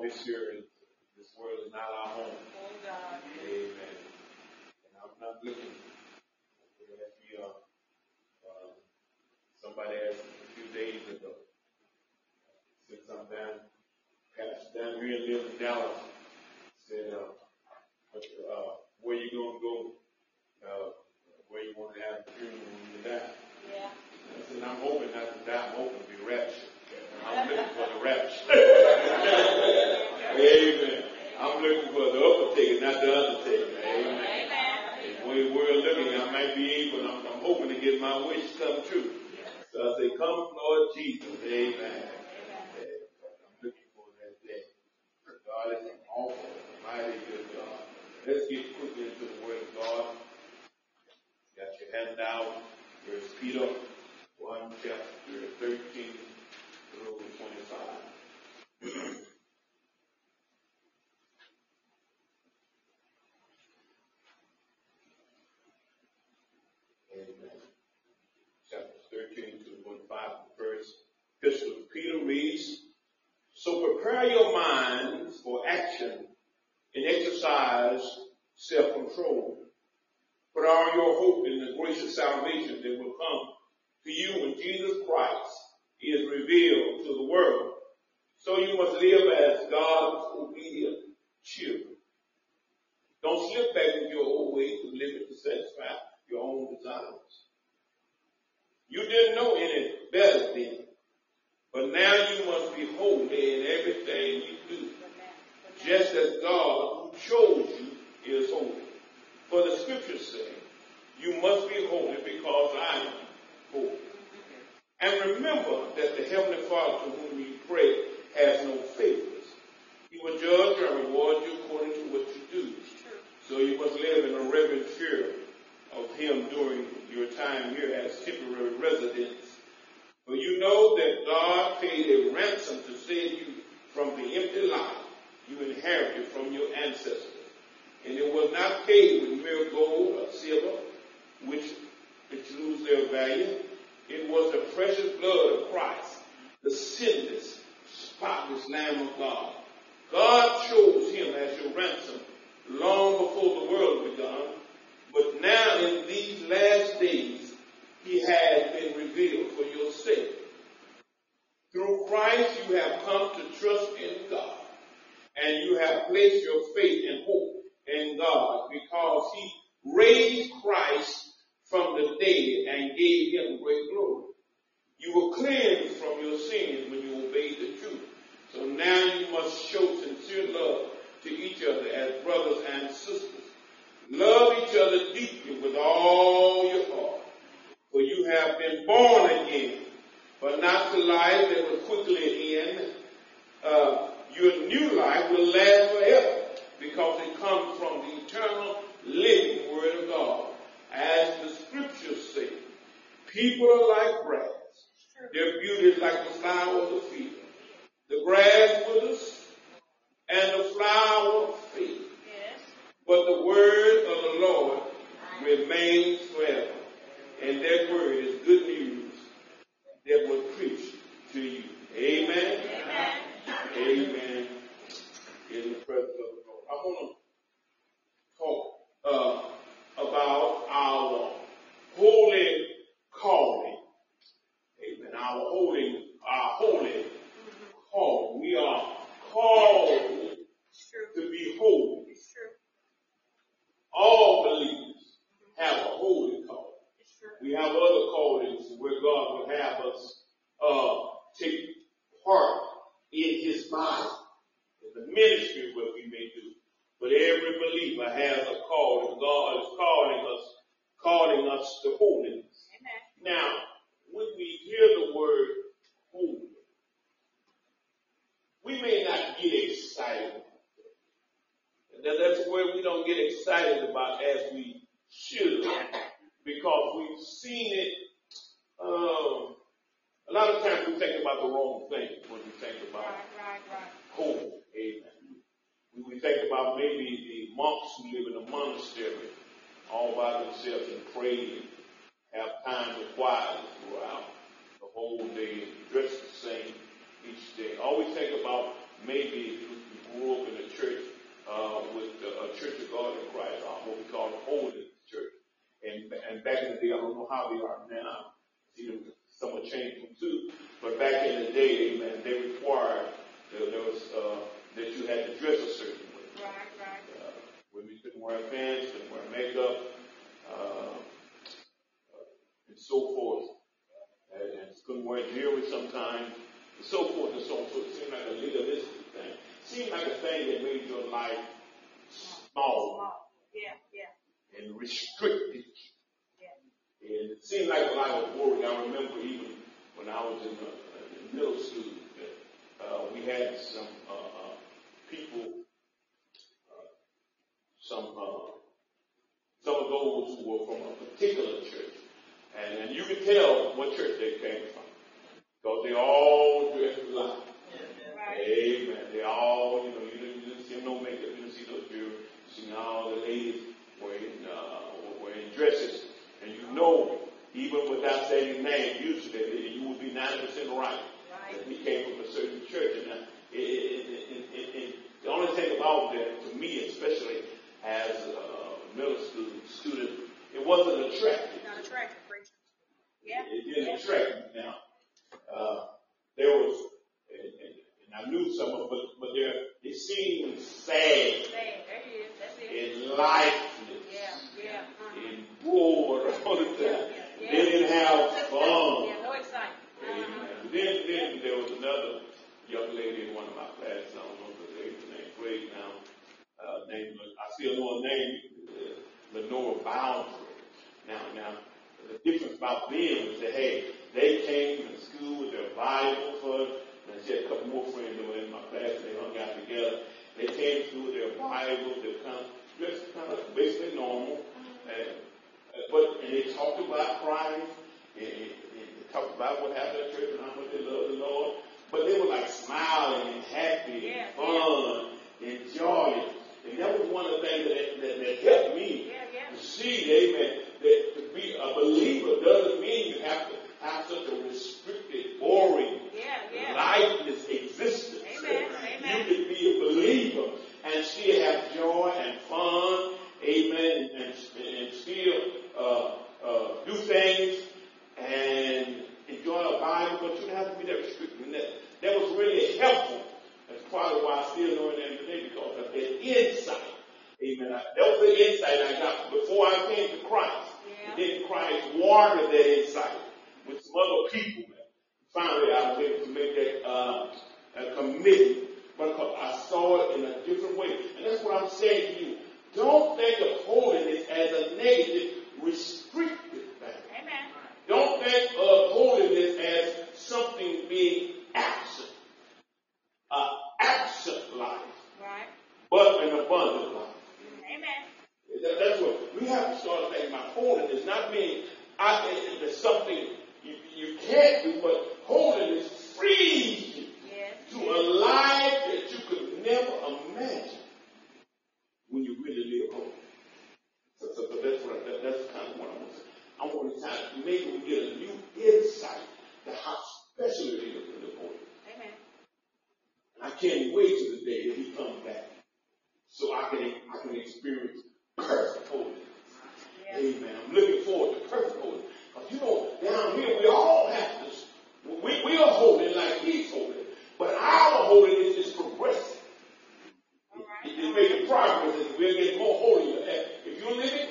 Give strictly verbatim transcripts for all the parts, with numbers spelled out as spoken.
always hear is this world is not our home. Oh, God. Amen. And I'm not looking for that be uh, uh, somebody asked me a few days ago, since I'm down, passed down here and live in Dallas, said, uh, uh, where you going to go, uh, where you want to have the funeral when you die. Yeah. I said, I'm hoping not to die, I'm hoping to be raptured. I'm looking for the rapture. Amen. I'm looking for the upper ticket, not the undertaker. Amen. And when we're looking, I might be able, I'm, I'm hoping to get my wish come true. So I say, come, Lord Jesus. Amen. I'm looking for that day. God is an awful, mighty good God. Let's get quickly into the Word of God. Got your handout. There's Peter one, chapter thirteen through twenty-five. Amen. Chapter thirteen through twenty-five, the first epistle of Peter reads, so prepare your minds for action and exercise self-control. Put all your hope in the grace of salvation that will come to you when Jesus Christ is revealed to the world. So you must live as God's obedient children. Don't slip back into your old ways of living to satisfy your own desires. You didn't know any better then, but now you must be holy in everything you do, just as God who chose you is holy. For the scriptures say, you must be holy because I am holy. And remember that the Heavenly Father to whom you pray has no favorites. He will judge and reward you according to what you do. So you must live in a reverent fear of Him during your time here as temporary residents. For you know that God paid a ransom to save you from the empty life you inherited from your ancestors. And it was not paid with mere gold or silver, which, which lose their value. It was the precious blood of Christ, the sinless, spotless Lamb of God. God chose Him as your ransom long before the world began, but now in these last days He has been revealed for your sake. Through Christ you have come to trust in God, and you have placed your faith and hope in God because He raised Christ from the dead and gave Him great glory. You were cleansed from your sins when you obeyed the truth. So now you must show sincere love to each other as brothers and sisters. Love each other deeply with all your heart. For you have been born again, but not to life that will quickly end. Uh, your new life will last forever because it comes from the eternal living Word of God. As the scriptures say, people are like grass. Their beauty is like the flower of the field. The grass withers and the flower fades. Yes. But the word of the Lord remains forever. And that word is good news that was preached to you. Amen. Amen. Amen. In the presence of the Lord. I want to talk uh, about our holy calling. Amen. Our holy, our holy calling. We are called to be holy. All believers have a holy calling. We have other callings where God would have us uh, take part in His body, in the ministry what we may do. But every believer has a calling. God is calling us, calling us to holiness. Amen. Now, when we hear the word holy, we may not get excited. And that's where we don't get excited about as we should, because we've seen it. Um, a lot of times we think about the wrong thing when we think about right, right, right. holy. Amen. We think about maybe the monks who live in a monastery all by themselves and pray and have time to quiet throughout the whole day and dress the same each day. Always think about maybe grew up in a church uh, with uh, a Church of God in Christ, uh, what we call the Holiness Church. And, and back in the day, I don't know how they are now. See, them somewhat changed them too. But back in the day, amen, they required uh, there was uh, that you had to dress a certain way. Right, right. Uh, women couldn't wear pants, couldn't wear makeup, uh, and so forth. And, and couldn't wear jewelry sometimes, and so forth and so on. So it seemed like a legalistic thing. It seemed like a thing that made your life small. Small. Yeah, yeah. And restricted. Yeah. And it seemed like a lot of work. I remember even when I was in, uh, in middle school, that uh, we had some uh, uh, people, uh, some uh, some of those who were from a particular church. And, and you could tell what church they came from. Because they all dressed alike. Right. Amen. They all, you know, you didn't, you didn't see no makeup, you didn't see no jewelry. You see all the ladies wearing, uh, wearing dresses. And you know, even without saying his name, usually you would be ninety percent right. Right. That he came from a certain church. And uh, it, it, it, it, it, the only thing about that, to me especially, as a middle school student, it wasn't attractive. Not attractive, preacher. Yeah. It, it didn't yeah. attract me now. Uh, there was, and, and, and I knew some of it, but, but there, it seemed sad. Sad. There it is. That's it. And lifeless. Yeah, yeah. Uh-huh. And bored all the time. Yeah, yeah. They didn't have Just fun. Yeah, no excitement. Amen. Uh-huh. Then, then there was another young lady in one of my classes. I don't know if her name Greg now. Uh, named, I still know her name, uh, Lenora Boundary. Now, now, the difference about them is that, hey, they came to school with their Bible first, and she had a couple more friends that were in my class, and they hung out together. They came to school with their Bible, they kind of dressed kind of basically normal, and, uh, but, and they talked about Christ, and, and, and they talked about what happened at church and how much they love the Lord, but they were like smiling and happy Yeah, and fun yeah. and joyous. And that was one of the things that, that, that helped me Yeah, yeah. to see, amen, that to be a believer doesn't mean you have to have such a restricted, boring, Yeah, yeah. lifeless existence. Amen, amen. You can be a believer and still have joy and fun, amen, and, and still uh, uh, do things and enjoy a Bible, but you don't have to be that restricted. And that, that was really helpful. That's part of why I still know it today, because of that insight. Amen. I, that was the insight I got before I came to Christ. Yeah. And then Christ watered that insight with some other people. Finally, I was able to make that uh, a commitment, because I saw it in a different way. And that's what I'm saying to you. Don't think of holiness as a negative, restricted thing. Amen. Don't think of holiness as something being absent. An absent life. Right. But an abundant life. Amen. That, that's what we have to start thinking about. Holiness not being I think it's something you, you can't do, but holiness frees you Yes. to a life that you could never imagine when you really live holy. So, so, so that's what I, that, that's kind of what I want to say. I want to time maybe we get a new insight to how special it is to live holy. Amen. I can't wait till the day that he comes back, so I can I can experience perfect holiness. Yeah. Amen. I'm looking forward to perfect holiness. But you know, down here we all have this. We we are holy like he's holy, but our holiness is progressive. All right. It is making progress as we're getting more holy. If you're living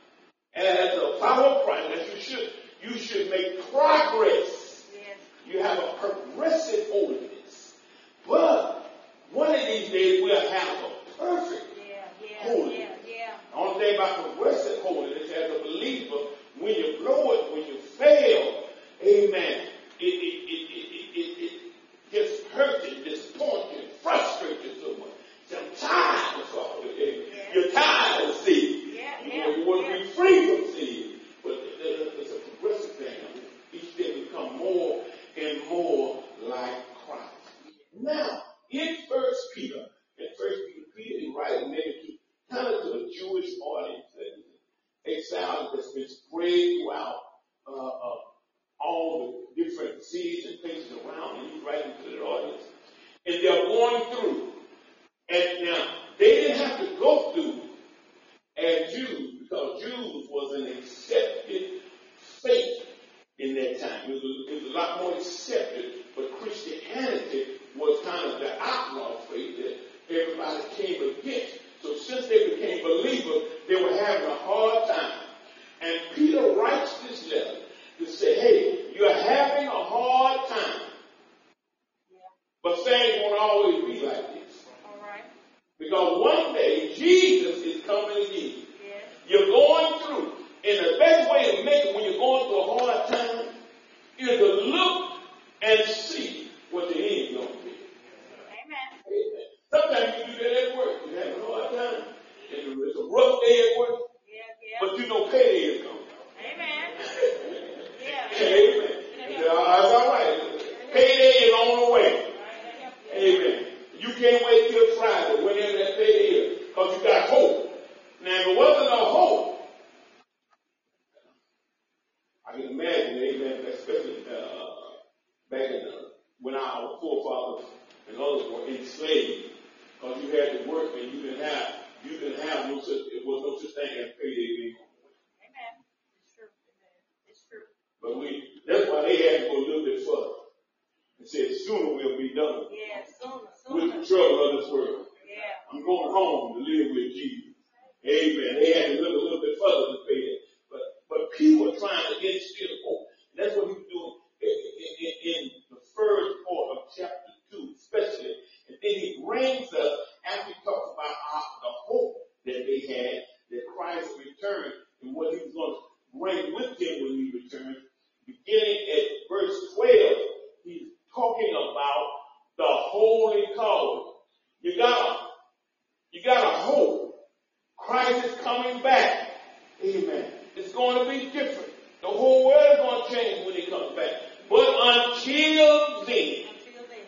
as a follower of Christ, as you should, you should make progress. Yes. You have a progressive holiness. But one of these days we'll have a perfect Yeah, yeah, holiness. yeah, yeah. The only thing about progressive holiness as a believer, when you blow it, when you fail, amen, it, it, it, it, it, it just hurts you, disappoints you, frustrates you so much. So I'm tired of all of it. Yeah. You're tired of sin. Yeah, You, yeah, know, you want to yeah. be free from sin. But it, it, it's a progressive thing. I mean, each day we become more and more like Christ. Now, in First Peter, in First Peter, Peter is writing maybe to kind of to a Jewish audience that is exiled that's been spread throughout uh, uh, all the different cities and places around, and he's writing to their audience. And they're going through But things won't always be like this. All right. Because one day, Jesus is coming again. Yes. You're going through. And the best way to make it when you're going through a hard time is to look and see what the end is going to be. Amen. Amen. Sometimes you do that at work. You're having a hard time. It's a rough day at work. Yeah, yeah. But you know payday is coming. Amen. Yeah. Amen. That's all right. Payday is on the way. Amen. You can't wait till Friday, whenever that payday is, because you got hope. Now, if it wasn't no hope, I can imagine, amen, especially uh, back in the, when our forefathers and others were enslaved, because you had to work and you didn't have, you didn't have no such, it was no such thing as payday being on the way. Amen. It's true. Amen. It's true. But we, that's why they had to go a little bit further. And said, sooner we'll be done Yeah, sooner, sooner. with the trouble of this world. Yeah. I'm going home to live with Jesus. Amen. They had to look a little bit further to pay that. But, but people are trying to instill hope. That's what he's doing in, in, in the first part of chapter two, especially. And then he brings us, after he talks about our, the hope that they had, that Christ returned, and what he was going to bring with him when he returned. Beginning at verse twelve, he's talking about the holy calling. You gotta, you gotta hope. Christ is coming back. Amen. It's going to be different. The whole world is going to change when he comes back. But until then, Until then.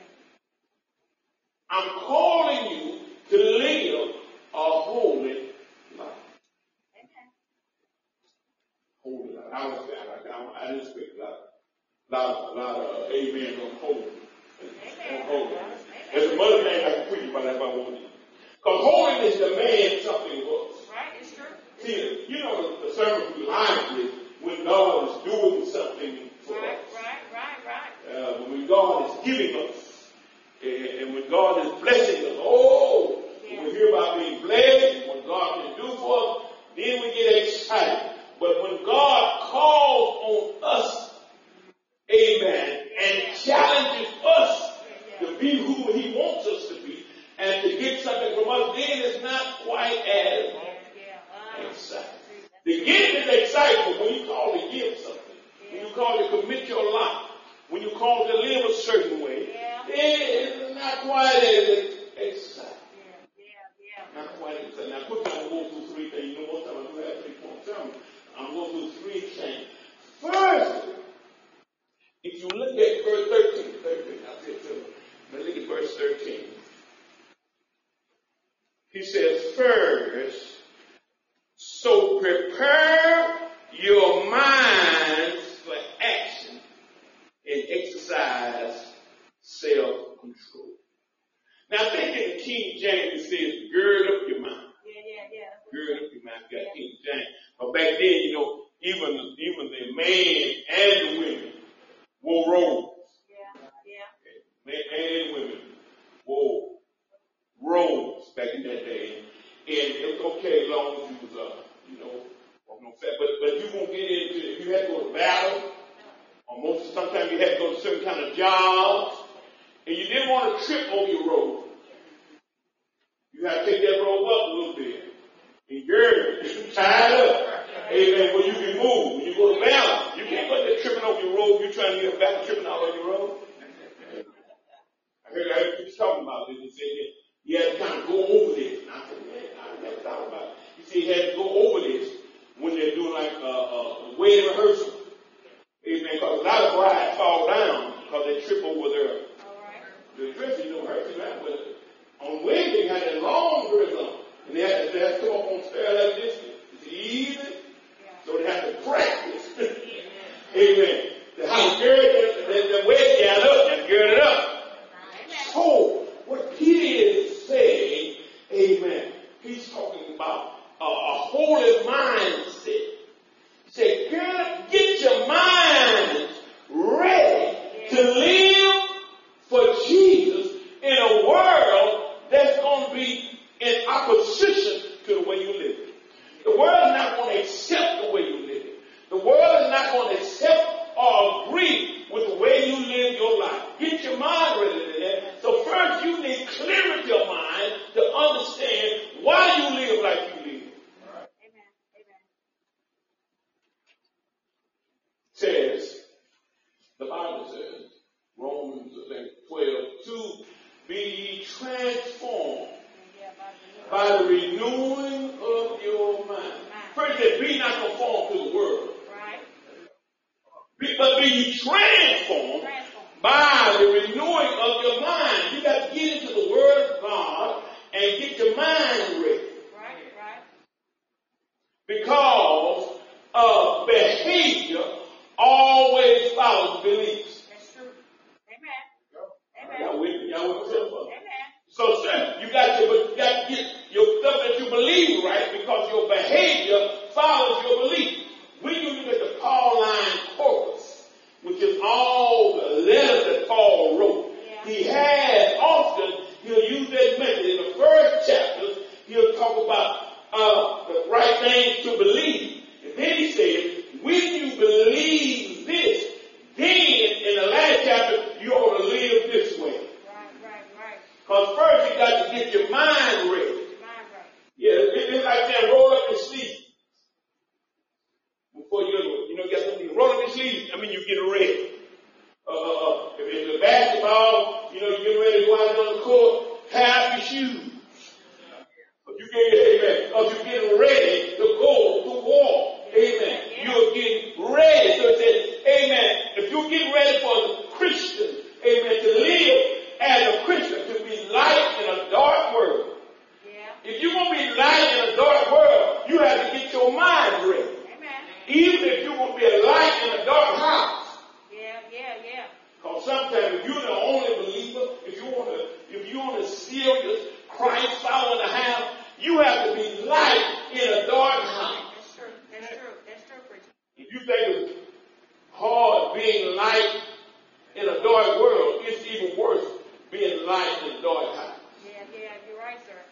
I'm calling you to live a holy life. Amen. Holy life. I was I, I, I didn't speak a lot, lot, lot of amen on holy. On holy. There's some other things I can preach about that if I want to. Because holiness demands something of us. Right, it's true. See, you know the, the sermon behind it when God is doing something for Right, us. right, right, right. Uh, when God is giving us. And, and when God is blessing us. Oh, Yeah. when we hear about being blessed, what God can do for us, then we get excited. But when God calls on us, amen, and challenges us to be who he wants us to be, and to get something from us, then it's not quite as Yeah, uh, exciting. The gift is exciting, but when you call to give something, when you call to commit your life, when you call to live a certain way, Yeah. it's not quite as exciting. yeah, yeah, yeah. Not quite as exciting. Now, quickly, I'm going to go through three things. You know, most time I do have three points. I'm going to do three things. First, if you look at verse thirteen, thirteen, I said to him, now look at verse thirteen. He says, first, so prepare your minds for action and exercise self-control. Now, I think in the King James it says, gird up your mind. Yeah, yeah, yeah. Gird up your mind. You got King James. But back then, you know, even, even the men and the women wore robes. Yeah, yeah. Men and women wore robes back in that day. And it was okay as long as you was, uh, you know, walking on fat. But, but you won't get into, if you had to go to battle, or most, sometimes you had to go to certain kind of jobs, and you didn't want to trip over your robe. You have to take that robe up a little bit, and gird it, tie it up. Amen. When you can move, when you go to battle, you can't put that tripping over your robe. You're trying to get a battle tripping all over your robe. I heard, I heard people talking about this. He said he had to kind of go over this. And I said, man, I never thought about it. He said he had to go over this when they're doing like a, a wedding rehearsal. Amen. Because a lot of brides fall down because they trip over their the dress. You know, rehearsal, right? But on wedding, they had that long dress on. And they had to, they had to come up on stair like this. It's easy. So they have to practice. Amen. The how to gird it, the, the way down up, just gird it up. So, what Peter is saying, amen, he's talking about uh, a holy mindset. He said, girl, get your mind ready to live for Jesus in a world that's going to be in opposition to the way you live. Be ye transformed by the renewing of your mind. First, said, be not conformed to the world. Right. Be, but be ye transformed by the renewing of your mind. You got to get into the Word of God and get your mind ready. Right, right. Because uh, behavior always follows beliefs. That's true. Amen. Amen. Y'all with me? Y'all with me? Amen. So, sir, you got, your, you got to get your stuff that you believe right because your behavior follows your belief. When you look at the Pauline corpus, which is all the letters that Paul wrote, Yeah. he has often, he'll use that method. In the first chapter, he'll talk about uh, the right things to believe. And then he says, when you believe this, then in the last chapter, you ought to live this way. Right, right, right. Because first you got to get your mind ready. Mind right. Yeah, it, it's like saying roll up your sleeve. Before you, you know, you got something, roll up your sleeve, I mean, you get ready. Uh, uh, if it's a basketball, you know, you get ready to go out on the court, tie up your shoes. But you get, amen, because you're getting ready to go to war. Amen. You're getting ready. So it says, amen, if you get ready for the Christian, amen, to live as a Christian, to be light in a dark world. Yeah. If you're going to be light in a dark world, you have to get your mind ready. Amen. Even if you're going to be a light in a dark house. Yeah, yeah, yeah. Because sometimes if you're the only believer, if you want to, if you want a serious Christ following the house, you have to be light in a dark house. That's true. That's true. That's true, preacher. If you think it's hard being light in a dark world, it's even worse being light in a dark house. Yeah, yeah, you're right, sir.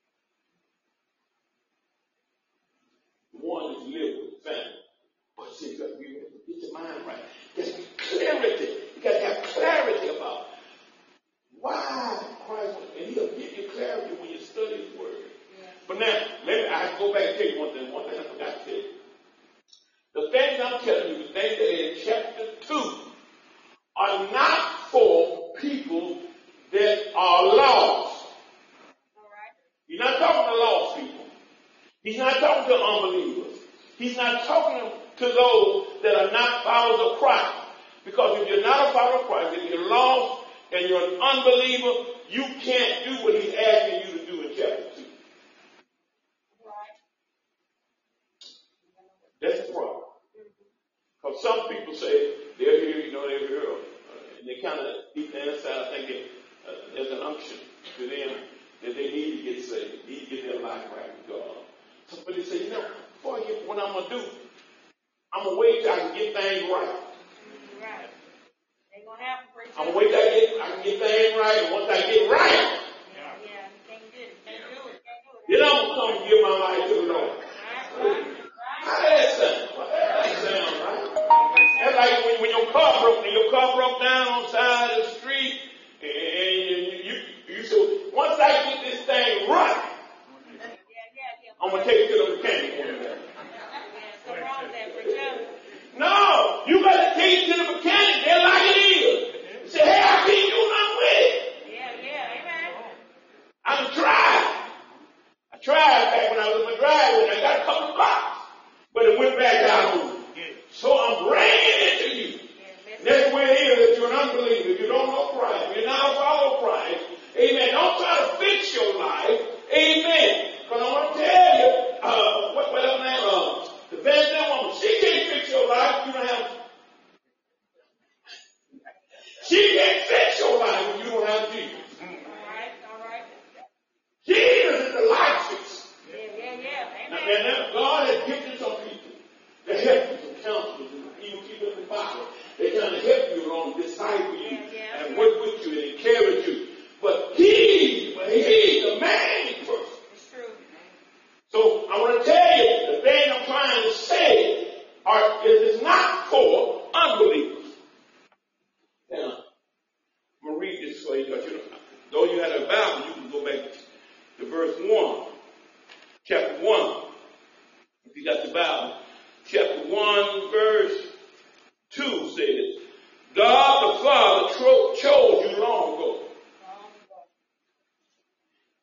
The one that's living with the family. But see, you got to be ready to get your mind right. There's clarity. You got to have clarity about why Christ, and he'll give you clarity when you study his word. Yeah. But now, let me, I have to go back and tell you one thing. One thing I forgot to tell you. The things I'm telling you, the things that are in chapter two, are not for people that are lost. All right. He's not talking to lost people. He's not talking to unbelievers. He's not talking to those that are not followers of Christ. Because if you're not a follower of Christ, if you're lost and you're an unbeliever, you can't do what he's asking you to do in chapter two. Right. That's the problem. Because some people say, they're here, you know, they're here, uh, and they kind of, deep down inside, I think they, uh, there's an unction to them that they need to get saved, need to get their life right with God. So, but they say, you know, before I get what I'm going to do, I'm going to wait till I can get things right. Right. Ain't gonna happen, preacher. I'm going to wait till I, get, I can get things right, and once I get right, Yeah, yeah, you can't do it. Can't do it. Can't do it. then I'm going to come and give my life to the Lord. Right, right, How right. that sound? Well, that sound right. That's like when, when your car broke, and your car broke down on the side of the street, and you, you, you said, once I get this thing right, Yeah, yeah, yeah. I'm going to take it to the mechanic. Yeah, something wrong with that, preacher. No, you got to take it to the mechanic. They're like it is. Say, hey, I can't do nothing with it. Yeah, yeah, amen. I tried. I tried back when I was in my driveway. I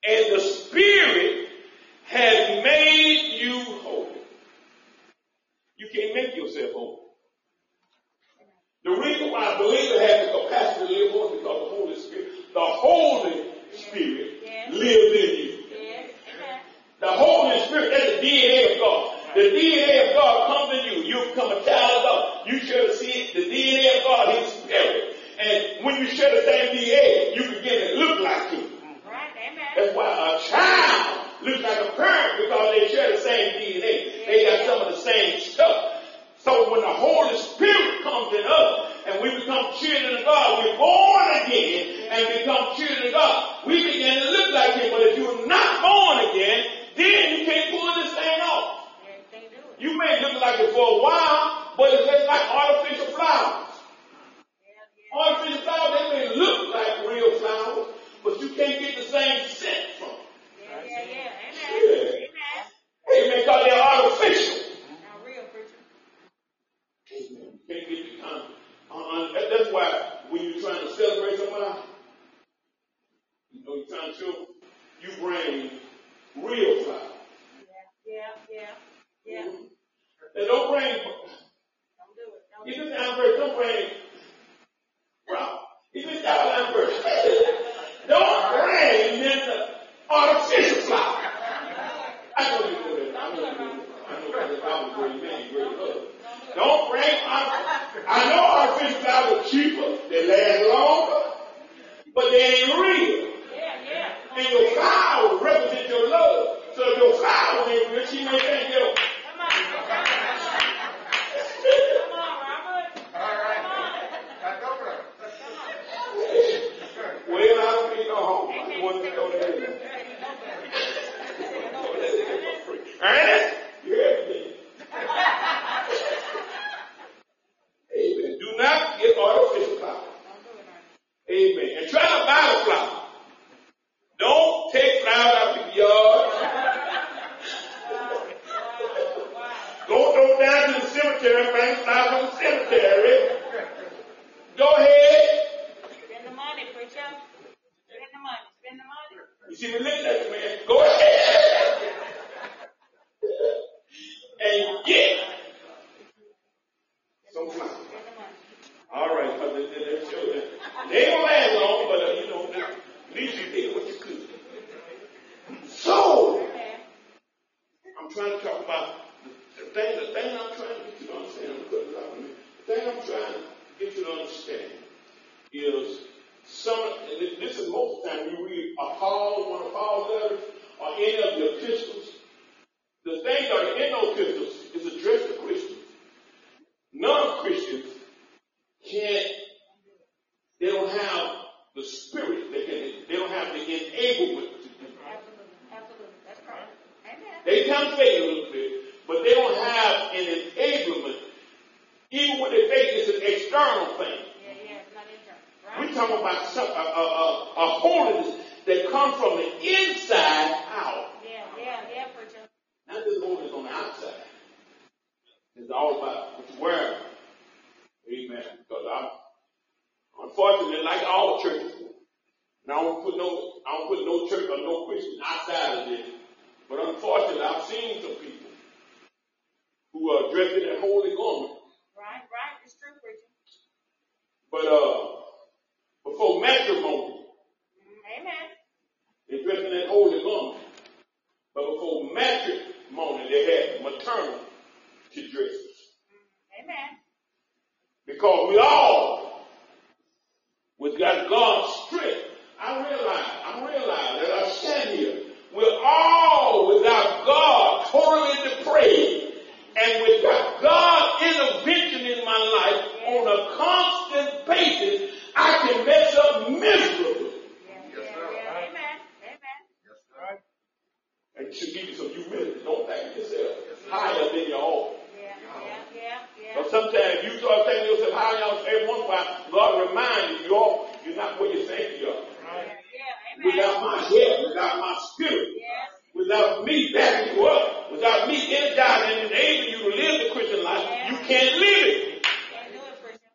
And the Spirit has made you holy. You can't make yourself holy. The reason why a believer has the capacity to live on is because the Holy Spirit, the Holy Spirit Yes. lives in you. Yes. Amen. The Holy Spirit, that's the D N A of God. The D N A of God comes in you. You become a child of God. You share the, the D N A of God, His Spirit. And when you share the same D N A, you begin to look like Him. Right. Amen. That's why a child looks like a parent, because they share the same D N A. They got some of the same stuff. So when the Holy Spirit comes in us and we become children of God, we're born again and become children of God, we begin to look like Him. But if you're not born again, then you can't pull this thing off. Yes, they do it. You may look like it for a while, but it's just like artificial flowers. Yeah, yeah. Artificial flowers, they may look like real flowers, but you can't get the same scent from them. Yeah, yeah, yeah. Amen. Yeah. Amen. Amen, because they're artificial. Now, real preacher. Amen. You can't get the kind of, uh, that- that's why when you're trying to celebrate somebody, you know, you're trying to show, you bring real flowers. Yeah, yeah, yeah, yeah. And don't bring, Don't do it. Don't if do it's it. down first, don't bring, well, if it's down first, don't bring then the artificial flower. I know you know that. I know you know that. I know that. I was great man, great love. Don't bring, I, I know artificial flowers are cheaper, they last longer, but they ain't real. Yeah, yeah. And your flowers represent your love. So if your flowers ain't real, she may think, yo, Come on, preacher. Come on, Robert. All right. Come on. Back over there. Come on. well, I don't need no home. I just want to go there. Ernest, you hear me? Amen. Do not get artificial flowers. Amen. And try to buy the flower. Don't take flowers out of your yard. Go throw down to the cemetery, bring flowers from the cemetery. Go ahead. Spend the money, preacher. Spend the money. Spend the money. You see me looking at you, man. Go ahead. And get some flowers. Spend the money. All right, because they, they, they, show that. They ain't gonna last long, but uh, you know, at least you did what you could. So, Amen. I'm trying to talk about the, the thing. The thing I'm trying to get you to understand, because the thing I'm trying to get you to understand is some. And this is most of the time you read a Paul, one of Paul's letters, or any of the epistles. The things that are in those epistles is addressed to Christians. Non-Christians can't. They don't have the spirit. They can. They don't have the enablement to do. Absolutely. Absolutely. That's right. Amen. They can faith a little bit, but they don't have an enablement. Even when they faith is an external thing. Yeah, yeah. It's not internal. Right? We're talking about some, a, a, a, a holiness that comes from the inside out. Yeah, yeah, yeah, preacher. Not just holiness on the outside. It's all about what you wear. Amen. Because I, unfortunately, like all churches, and I don't put no, I don't put no church or no Christian outside of this. But unfortunately, I've seen some people who are dressed in that holy garment. Right, right. It's true, preacher. But uh, before matrimony, Amen. they dressed in that holy garment. But before matrimony, they had maternal dresses. Amen. Because we all, with God, God's strength, I realize, I realize that I stand here. We're all without God, totally depraved. And without God intervention in my life on a constant basis, I can mess up miserably. Yeah, Yes, yeah, sir. yeah. Amen. Amen. Yes, sir. And it should give you some humility. Don't think yourself higher than your own. Yeah, yeah, yeah, yeah. But sometimes you start thinking yourself higher than every once in a while, God reminds you, you're, you're not where you think you are. Yeah, yeah. Amen. Without my help, without my spirit, Yes. without me backing you up, without me energizing and enabling you to live the Christian life, you can't live it. Can't do it, preacher.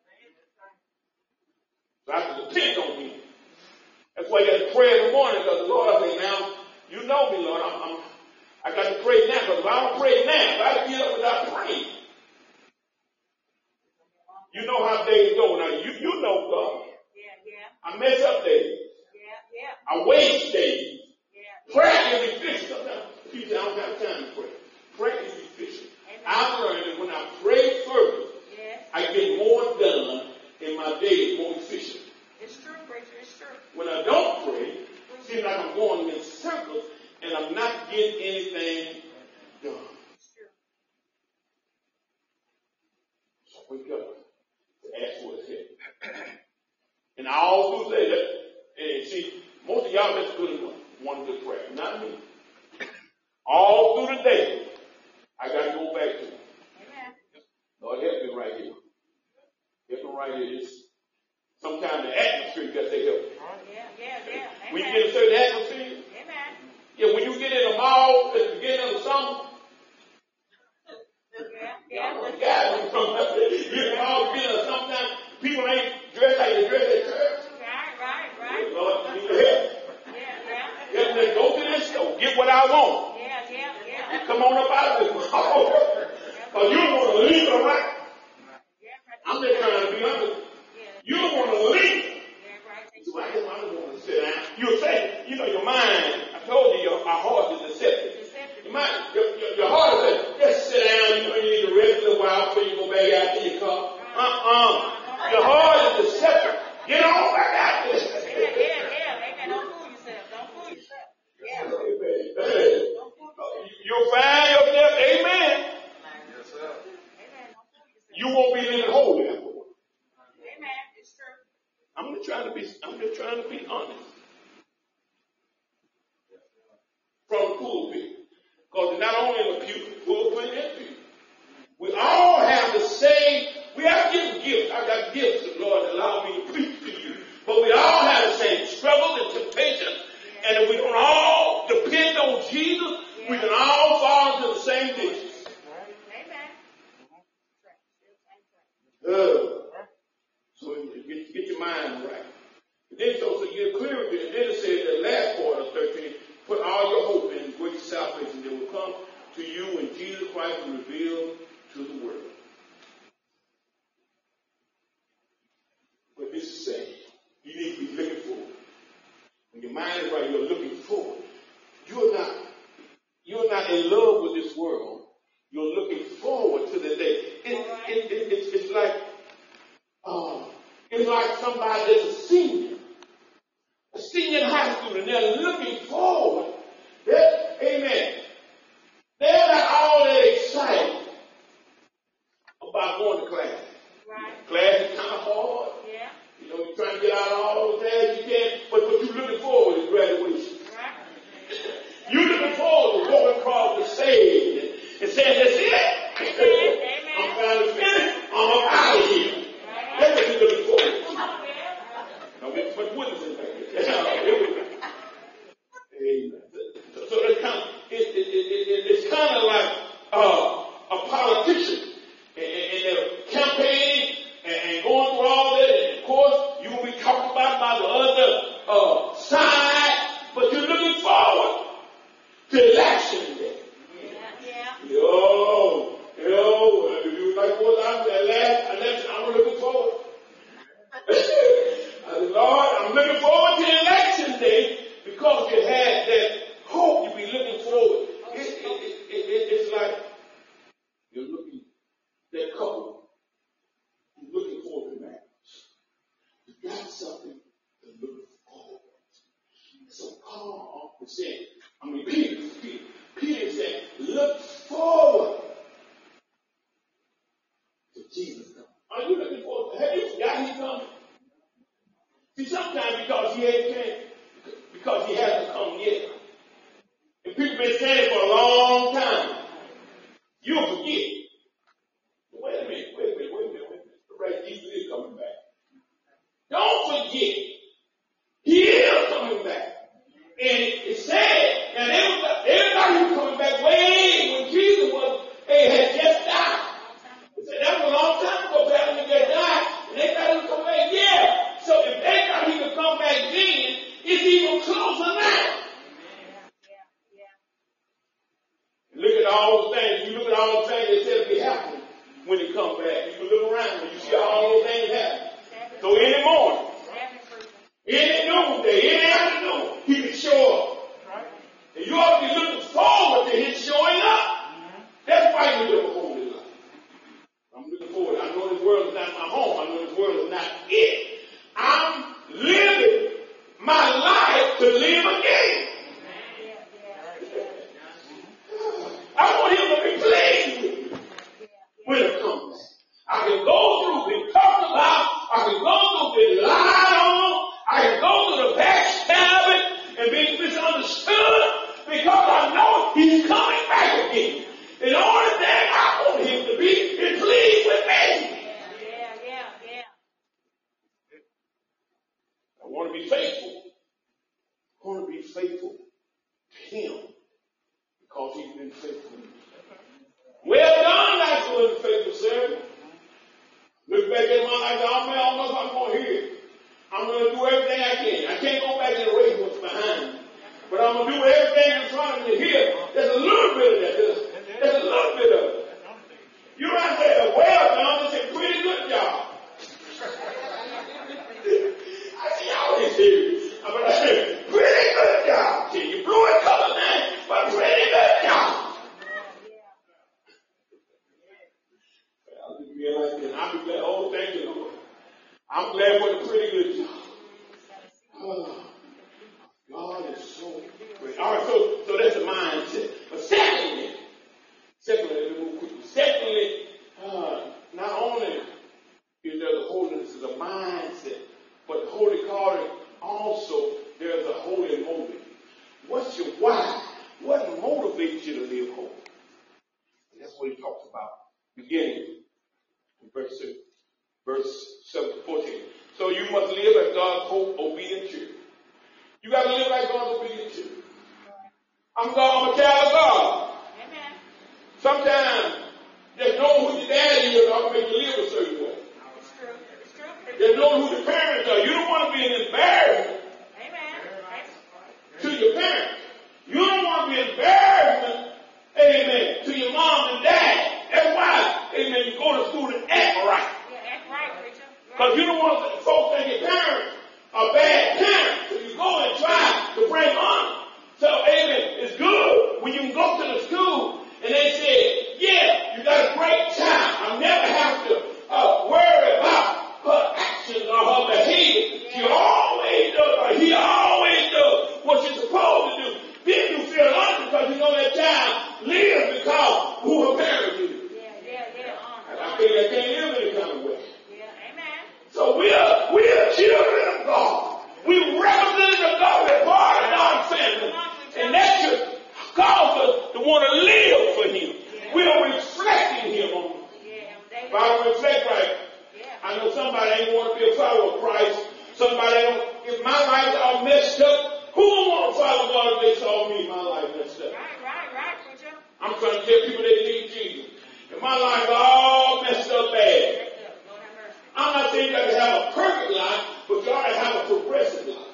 So I have to depend on Him. That's why you got to pray in the morning, because the Lord, I say, now, you know me, Lord. I'm, I'm, I got to pray now, because if I don't pray now, if I get up without praying, you know how days go. Now, you, you know, God. Yeah, yeah. I mess up days. Yeah, yeah. I waste days. Yeah. Prayer is efficient. Sometimes people say, I don't have time to pray. Prayer is efficient. I've learned that when I pray first, yes, I get more done and my day is more efficient. It's true, preacher. It's true. When I don't pray, it seems like I'm going in circles and I'm not getting anything done. It's true. So wake up to ask for his help. And I also say that, and see, most of y'all that's good at one good prayer, not me. All through the day, I got to go back to him. Amen. Lord, help me right here. Help me right here. It's, sometimes the atmosphere got to help. Yeah, yeah, yeah. Amen. When you get in a certain atmosphere, amen. Yeah, when you get in a mall at the beginning of the summer, yeah, yeah. oh, God, you can all be there. Sometimes people ain't dressed like they dress at church. Right, right, right. Lord, you need to help. Yeah, yeah. Help me go to this store, get what I want. Yeah, yeah, yeah. And come on up out of this mall. Because you don't want to leave it right. I'm just trying to be honest. You don't want to leave. Yeah, right. So I just I don't want to sit down. You'll say, you know, your mind, I told you, your, our heart is deceptive. Your, mind, your, your, your heart says, just sit down, you know, you need to rest a little while before you go back out to your car. Uh-uh. Your heart is deceptive. Get on back out there. Yeah, yeah, yeah. Amen. Don't fool yourself. Don't fool yourself. Yeah. Amen. You'll find yourself, amen. Yes, sir. Amen. Don't fool yourself. You won't be living holy anymore. Amen. It's true. I'm just trying to be, I'm just trying to be honest. From the pulpit. Because not only in the pew, pulpit and pew. We all have the same, we have given gifts. I got gifts that Lord allow me to preach to you. But we all have the same struggle and temptation. And if we can all depend on Jesus, yeah, we can all fall into the same ditches. Amen. Uh, so get, get your mind right. And then so, so you get clear with it. And then it says that last part of thirteen, put all your hope in great salvation that will come to you when Jesus Christ will reveal to the world. But this is saying, you need to be looking forward. When your mind is right, you're looking forward. You're not, you're not in love with this world. You're looking forward to the day. It, it, it, it's, it's like, uh, it's like somebody that's a senior, a senior in high school, and they're looking forward. They're, amen. They're not all that excited about going to class. Right. Class is kind of hard. Yeah. You know, you're trying to get out of all the things you can, but what you're looking forward is graduation. Right. You're looking forward to walking across the stage and, and saying, that's it. Amen. I'm finally finished. I'm out of here. Right. That's what you're looking forward to. Now, get much witness in there. Amen. So, so it's kind of, it, it, it, it, it's kind of like uh, a politician, and, and they're campaigning and, and going through all that. And of course, you will be talked about by the other uh, side, but you're looking forward to election day. Yeah, yeah. Yo, yo, if you like what I'm that last election, I'm looking forward. I said, Lord, I'm looking forward to election day because you had that hope. You be looking forward. It, it, it, it, it's like you're looking that couple. You're looking forward to marriage. You got something to look forward to. So Paul was saying, I mean, Peter, Peter, Peter said, look forward to Jesus coming. Are you looking forward to? Have you forgotten he's coming? See, sometimes because he ain't came, because he hasn't come yet. And people been saying it for a long time. You'll forget. Wait a minute, wait a minute, wait a minute, wait a minute. Right, Jesus is coming back. Don't forget. He is coming back. And it said, and everybody was coming back way when Jesus was, hey, had just died. They said that was a long time ago, back when he just died, and they thought he would come back. Yeah. So if they thought he could come back then, it's even closer now. and being misunderstood because I know he's coming back again. And the only thing I want him to be is pleased with me. Yeah, yeah, yeah. I want to be faithful. I want to be faithful to him because he's been faithful to me. Well done, thy good and faithful servant. Look back at my life. I don't know if I'm going to hear it. I'm going to do everything I can. I can't go back and erase what's behind me. But I'm going to do everything in front of me here. There's a little bit of that. There's, there's a little bit of it. You might say, well done, it's a pretty good job. I see y'all is serious. But I said, pretty good job. See, you blew it color now, but pretty good job. I'll just be like this. I'll be glad. Oh, thank you, Lord. I'm glad for the pretty good job. Oh, God is so great. All right, so, so that's the mindset. But secondly, secondly, let me move quickly. Secondly, uh, not only is there the holiness of the mindset, but the holy calling also there's a holy motive. What's your why? What motivates you to live holy? And that's what he talks about beginning in verse six. Verse seven to fourteen. So you must live as God's obedient children. You got to live like God's obedient children. I'm God, I'm a child of God. Amen. Sometimes just knowing who your daddy is ought to make you live a certain way. It's true. It's true. Just knowing who the parents are. You don't want to be an embarrassment Amen. to your parents. You don't want to be an embarrassment, amen, to your mom and dad. That's why, amen, you go to school and act right. Because you don't want folks think your parents are bad parents. So you go and try to bring honor. So, amen, it's good when you can go to the school and they say, yeah, you got a great time. I never have to uh, worry about her actions or her behavior. She always does, or he always does what you're supposed to do. Then you feel honored because you know that child lives because who her parents is. Yeah, yeah, yeah. And I think they can't live any kind of way. So we are, we are children of God. We represent the God that part of our family. And that should cause us to want to live for him. Yeah. We are reflecting him on him. Yeah. If I don't reflect right, yeah. I know somebody ain't want to be a follower of Christ. Somebody don't, if my life is all messed up, who don't want to follow God if they saw me, my life messed up? Right, right, right, preacher. I'm trying to tell people they need Jesus. And my life is all messed up bad. I'm not saying you got to have a perfect life, but you ought to have a progressive life.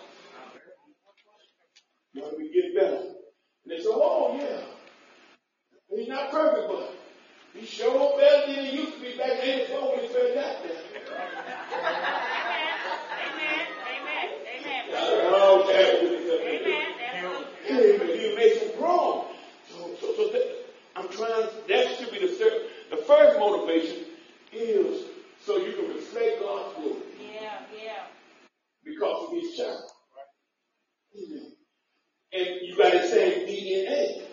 You ought to be getting better. And they say, oh, yeah. He's not perfect, but he sure better than he used to be back in eighty-four when he first got there. Amen. Amen. Amen. Oh, Amen. Amen. You make some wrong. So, so, so that, I'm trying, that should be the third. The first motivation is so you can reflect God's glory. Yeah, yeah. Because of his child. Right? Amen. And you got the same D N A.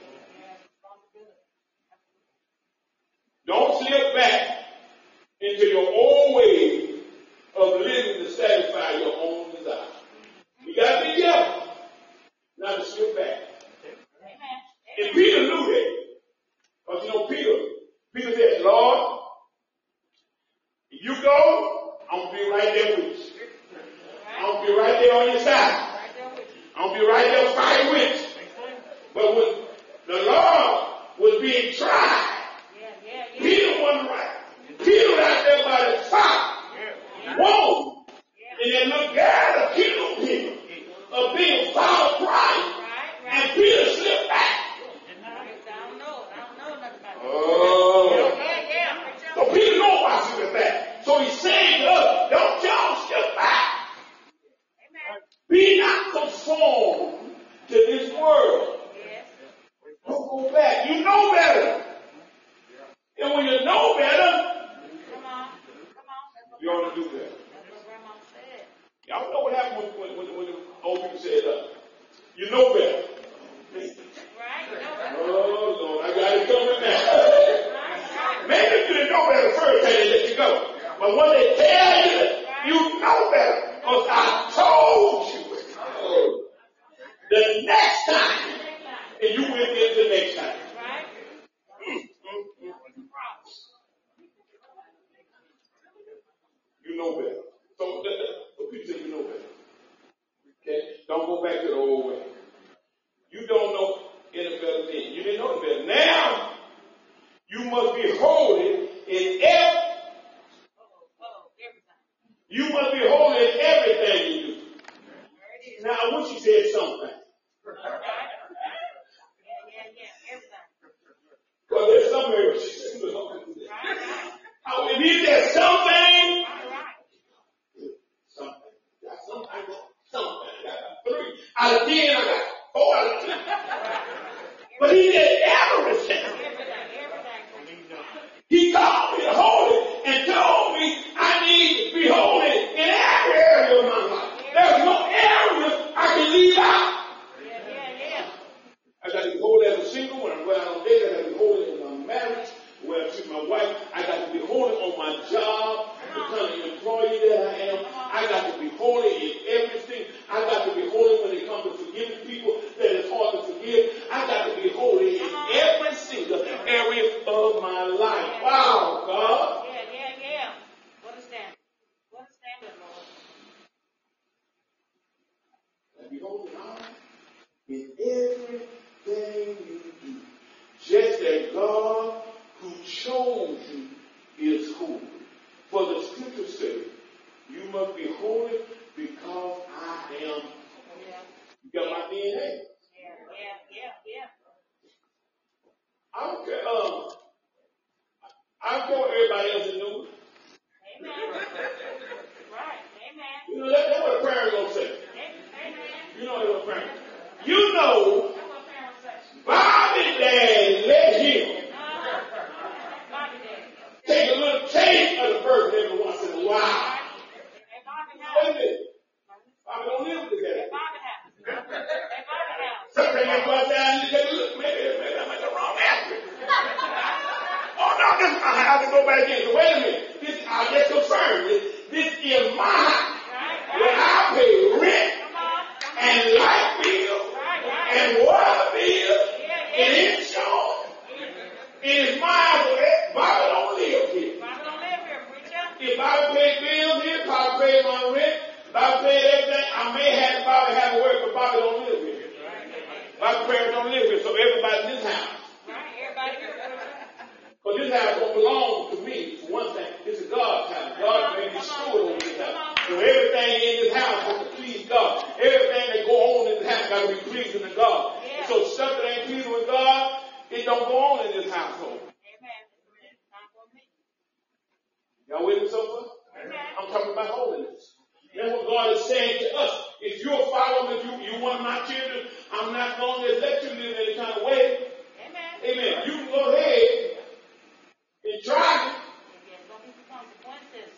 Don't slip back into your old way of living to satisfy your own desire. You got to be careful not to slip back. Amen. And Peter knew that. Because you know, Peter, Peter said, Lord, you go, I'm going to be right there with you. I'm going to be right there on your side. I'm going to be right there fighting with you. But when the Lord was being tried, Peter wasn't right. Peter was out there by the fire. Whoa! And then look, God accused him of being foul of Christ. And Peter slipped back. Oh. So Peter knows why he was back. So he's saying to us, don't y'all skip back. Amen. Be not conformed to this world. Yes. Don't go back. You know better. And when you know better, come on. Come on. You ought to do better. That's what Grandma said. Y'all know what happened when, when, when the old people said, uh, you know better. Right? Oh, Lord, I got it coming now. Maybe if you didn't know better first, they let you go. But when they tell you that you know better, because I told you that the next time. And you will get the next time. Right? You know better. So, so people say you know better. Okay? Don't go back to the old way. You don't know any better thing. You didn't know the better. Now, you must be holy in every. You must be holy in everything you do. Now, I wish you said something. Because there's some areas. Oh, if you said something, something, got something, I got something, I got three out of ten, I got four out of ten. But he did everything. He called me holy and told me I need to be holy in every area of my life. There's no area I can leave out. I got to be holy as a single when I'm going out on dates. I got to be holy in my marriage, when I treat my wife. I got to be holy on my job, the kind of employee that I am. I got to be holy in everything. I got to be holy when it comes to forgiving people that is hard to forgive. I got to be holy in every single area of my life. Wow, God. Yeah, yeah, yeah. What a standard. What a standard, Lord. And be holy in everything you do. Just as God who chose you is holy. For the scripture says, you must be holy because I am. Yeah. You got my D N A. Yeah, yeah, yeah, yeah. I don't care. Um, I don't care what everybody else is doing. Amen. Right. Amen. You know, that, that's what a prayer is going to say. Amen. You know what a prayer is. You know, That's what parents say. Bobby Dad let him Uh-huh. Bobby Dad. take a little taste of the birth every once in a while. Hey, Bobby Wait a House. minute. Bobby don't live together. Hey, Bobby House. Hey, Bobby House. Sometimes you go out there and you take a look. Maybe, maybe I'm at the wrong address. Oh, no, this is I have to go back in. So wait a minute. This, I just confirmed this. This is my house. Where I pay rent and light bill and water bill and insurance. It is my house. Bobby don't live here. Bobby don't live here, preacher. If Bobby paid bills here, Bobby paid my rent, Bobby paid everything, I may have Bobby have a word, but Bobby don't live here. Bobby's parents don't live here, so everybody in this house. Right, everybody here, preacher. Because this house don't belong to me, for one thing. This is God's house. God made me steward over this house. So everything in this house has to please God. Everything that go on in this house got to be pleasing to God. Yeah. So stuff that ain't pleasing with God, it don't go on in this household. Amen. Not for me. Y'all with me so far? Amen. I'm talking about holiness. That's what God is saying to us. If you're following me, you, you one of my children, I'm not going to let you live any kind of way. Amen. Amen. You can go ahead and try it. There's going to be some consequences.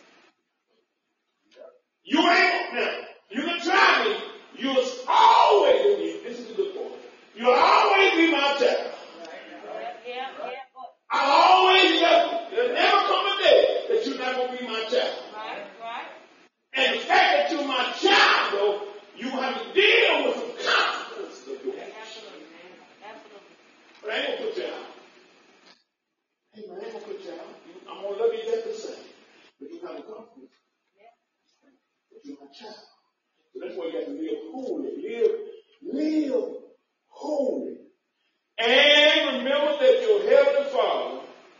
You ain't now. You can try me. You'll always be. This is a good point. You'll always be my child. Yeah, yeah, yeah. But, I'll always love you. There'll never come a day that you're not going to be my child. right, right. And the fact that you're my child, though, you have to deal with some consequences of your actions. Absolutely, man. Absolutely. But I ain't going to put you out. Hey, man, I ain't going to put you out. I'm going to love you just the same. But you have to come with me. Yeah. But you're my child. So that's why you have to live holy. Live, live holy. And remember that your heavenly Father,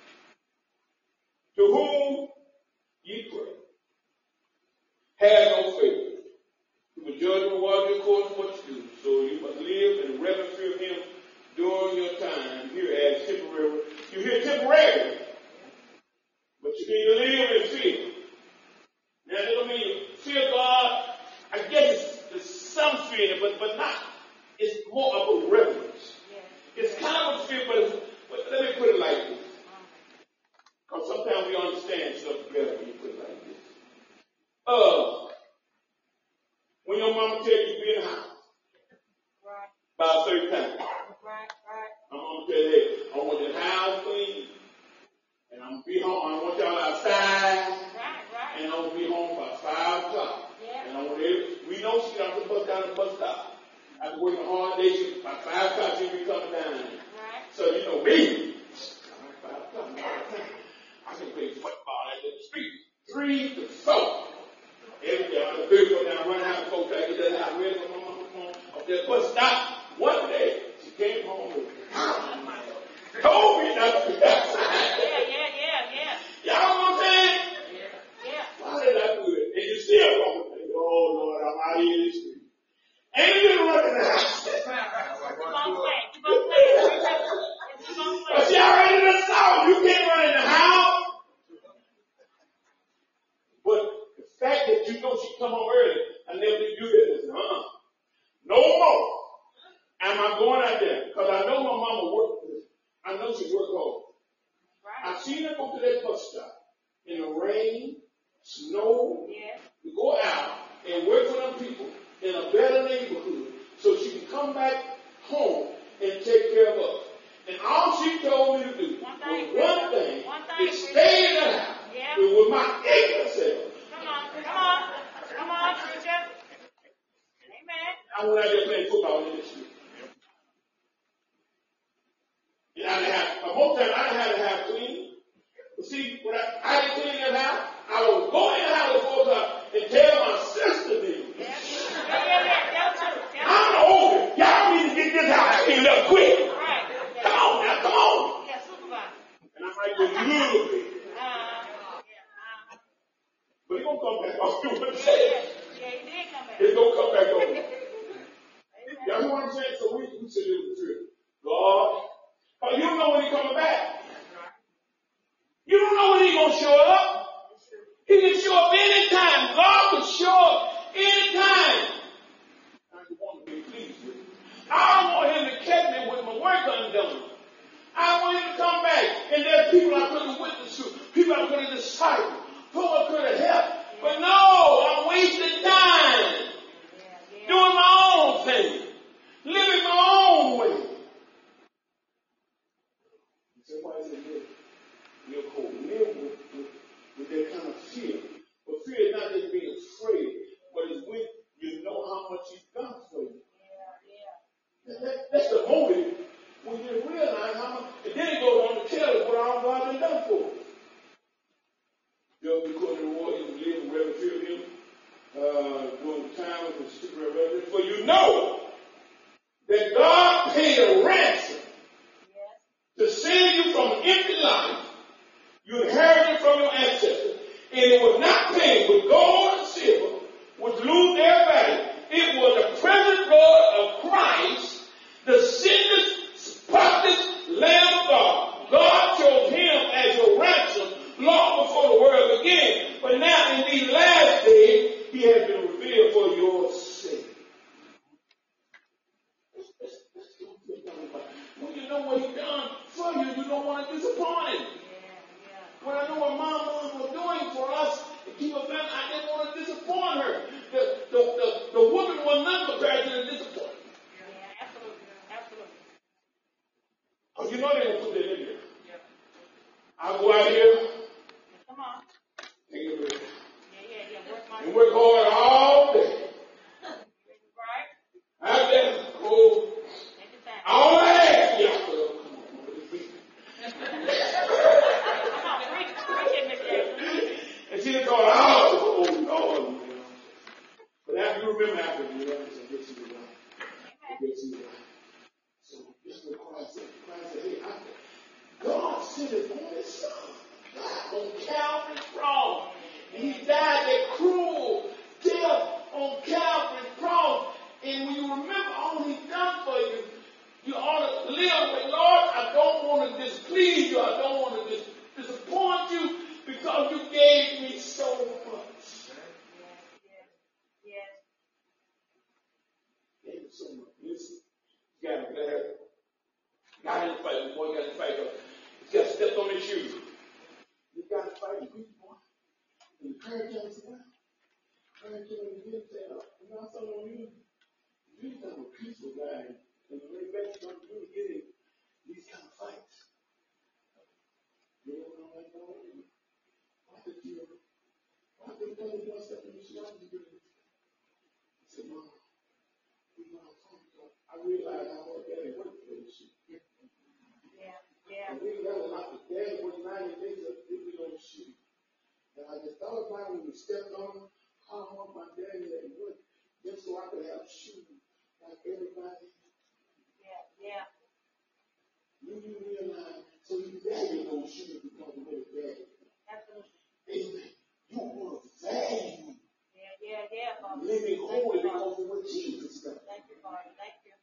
to whom ye pray, has no favor. He will judge and reward you according to what you do. So you must live in the reverent fear of him during your time here as temporary. You're here temporarily, but you need to live in fear. Now, that don't mean you fear God. I guess it's, there's some fear, but, but not. It's more of a reverence. Yeah. It's kind of a fear, but, it's, but let me put it like this. Because sometimes we understand stuff better when you put it like this. Uh, when your mama tell you to be in the house, Right, by a certain time, right, right. I'm going to tell you, hey, I want the house clean, and I'm going to be home. I want y'all outside, Right, right. and I'm going to be home by five o'clock. Yeah. And I want every, we know she got to bus down the bus stop. I have to working hard day, about five o'clock she'll be coming down. Right. So you know me. Five o'clock, I can play football out in the street. Three to four. Every day, I'm the third go down, run out of folks, I get that out, ready for my mama, come on. Up there, bus stop. One day, she came home with me. Told me not to be outside. Yeah, yeah, yeah, yeah. Y'all know what I'm saying? Yeah. Yeah. Why did I do it? And you still wrong. Oh, Lord, I'm out here in the street. Ain't been running the house. Keep on playing. Keep on playing. Keep on playing. But she already done saw you can't run in the house. But the fact that you know she come home early, I never did do that. Listen, huh? No more am I going out there. Because I know my mama worked. I know she worked hard. Right. I seen her go to that bus stop in the rain, snow, Yeah. to go out and work for them people in a better neighborhood so she can come back home and take care of us. And all she told me to do One was thing, one thing, one thing, is stay in the house. Yeah. It was my ignorant self. Come on, come on, come on, preacher. Amen. I went out there playing football in the street. And I didn't have, but most times I didn't have to have clean. But see, when I, I didn't clean that house, I would go in the house at four o'clock and tell my sister to. Yeah, yeah, yeah, yeah. Tell the truth. Tell the I'm the oldest. Y'all need to get this house cleaned up quick. truth. Right. Yeah. Come on now, come on. Yeah, supervise. And I might go a little bit. Uh, yeah, uh, But it's going to come back on. You know what I'm yeah, saying? yeah, yeah, he did come back. It's going to come back on. Amen. Y'all know what I'm saying? So we, we should live the truth. God, but you don't know when he's coming back. You don't know when he's going to show up. He can show up anytime. God can show up anytime. I just want to be pleased with him. I don't want him to catch me with my work undone. I want him to come back. And there's people I could have witnessed to. People I could have discipled. People I could have helped. But no, I'm wasting time. Doing my own thing. Living my own way. Somebody said, live, live cold. Live with, with, with that kind of fear. But fear is not just being afraid, but it's when you know how much he's done for you. Yeah, yeah. That, that's the motive. When you realize how much, and then it goes on to tell us what all God has done for us. Just because the Lord is living wherever fear of him, uh, during the time of the secret revelation, for you know that God paid a ransom to save you from an empty life you inherited from your ancestors. And it was not paid with gold and silver, which lose their value. It was the present blood of Christ, the sinless, spotless Lamb of God. God chose him as your ransom long before the world began. But now in these last days, he has been revealed for your sake. When you know what he done for you, you don't want to disappoint him. When I know what Mama was doing for us to keep us back, I didn't want to disappoint her. The, the, the, the woman was not prepared to disappoint. Yeah, absolutely. Absolutely. Oh, you know they didn't put that in there. Yeah. I go out here. Come on. Take a break. Yeah, yeah, yeah. Work my And work hard all day. Right? Out there, go. All I ask you. Come on, preach, preach it, Mister Jackson. And she thought, oh, oh, Lord. But after you remember after you know, I get you right. I get you right. So this is what Christ said. Christ said, hey, I, God sent his only son on Calvary's cross. And he died that cruel death on Calvary's cross. And when you remember all he's done for you, you ought to live with, Lord, I don't want to displease you. I don't want to dis- disappoint you because you gave me so much. Yes, yes, yes. Gave me so much. Listen, you got to get got in the fight. The boy got in the fight. He got stepped on his shoes. You got to fight. You boy. And the prayer came and said, well, prayer came and he said, you know, something on you. You kind of a peaceful guy. And the way back to you getting these kind of fights. You don't know what going on. Why did you when you realize, so you value those shoes because of what it values. Absolutely. Amen. You want to value. Yeah, yeah, yeah. Father. Living holy because of what Jesus done. Thank you, Father. Thank you.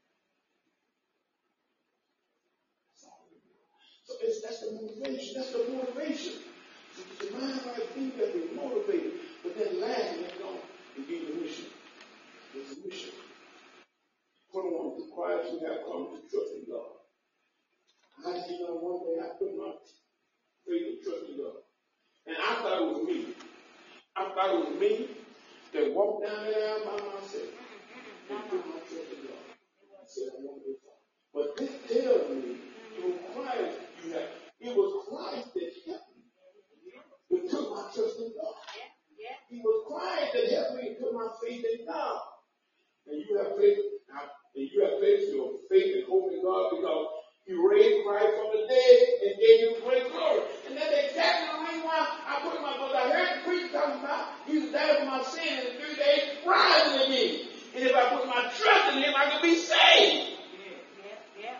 So it's, that's the motivation. That's the motivation. So get your mind right, think that we're motivated. But then lastly, you know, we give the mission. There's a mission. twenty-one, through Christ we have come to trust in God. I see you know one day I put my faith and trust in God. And I thought it was me. I thought it was me that walked down there by myself and put my trust in God. I said I want to be far. But this tells me through Christ you have, it was Christ that helped me. That took my trust in God. It was Christ that helped me to put my faith in God. And you have faith, and you have placed your faith and hope in God because He raised Christ from the dead and gave Him great glory. And that's exactly the reason why I put my book. I heard the preacher talking about Jesus died for my sin and in three days rising again. And if I put my trust in Him, I can be saved. Yeah, yeah, yeah.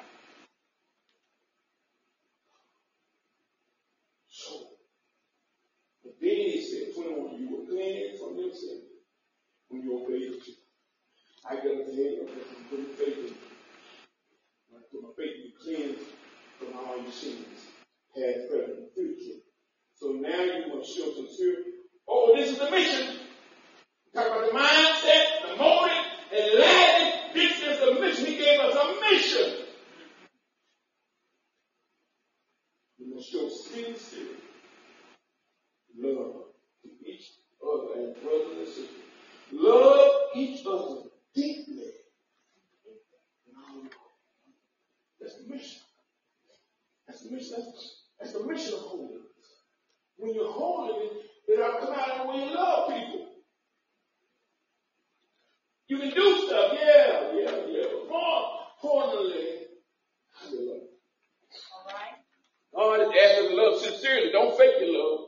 So, but then He said, twenty-one, you were cleansed from your sin when you obeyed the truth. I got to say, I'm putting faith in you. When I put my faith in you, cleansed from all your sins, past, present, and future. So now you must show sincerity. Oh, this is the mission. Talk about the mindset, the motive, and last, this is the mission. He gave us a mission. You must show sincere love to each other and brothers and sisters. Love each other deeply. That's the mission. That's the mission. That's, that's the mission of holiness. When you're holy, it'll come out of the way you love people. You can do stuff, yeah, yeah, yeah. But more importantly, how you love. All right. God is asking to love sincerely. Don't fake your love.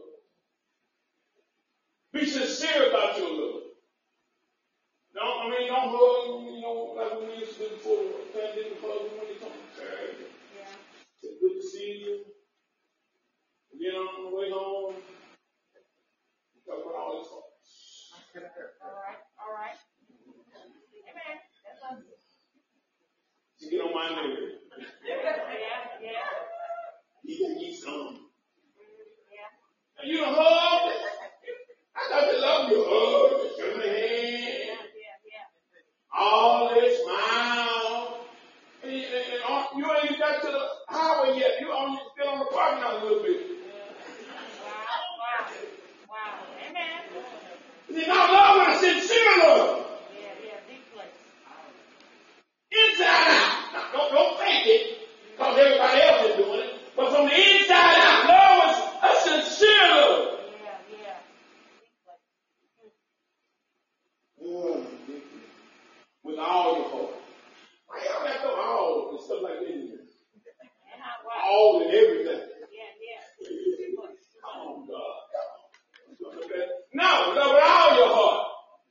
Be sincere about your love. Don't, I mean, don't hug, you know, like we used to do before the pandemic, hug when you come to church. Yeah. It's good to see you. Get on the way home. Talk about all this folks. All right, all right. Amen. That's us. To get on my nerve. Yeah, yeah. You can eat some. Yeah. And you don't hug. I thought you loved your hug, shake my hand. All this smile. And, and, and on, you ain't even got to the highway yet. You only still on the parking lot a little bit. Wow, wow, wow. Amen. You know, love with a sincere love. Yeah, yeah, deep place. Inside out. Now, don't, don't fake it, because everybody else is doing it. But from the inside out, love is a sincere love. Yeah, yeah. Oh, with all your heart. Why y'all got to throw all and stuff like that in here? All and everything. Yeah, yeah. Come on, God. Come on. No, love with all your heart.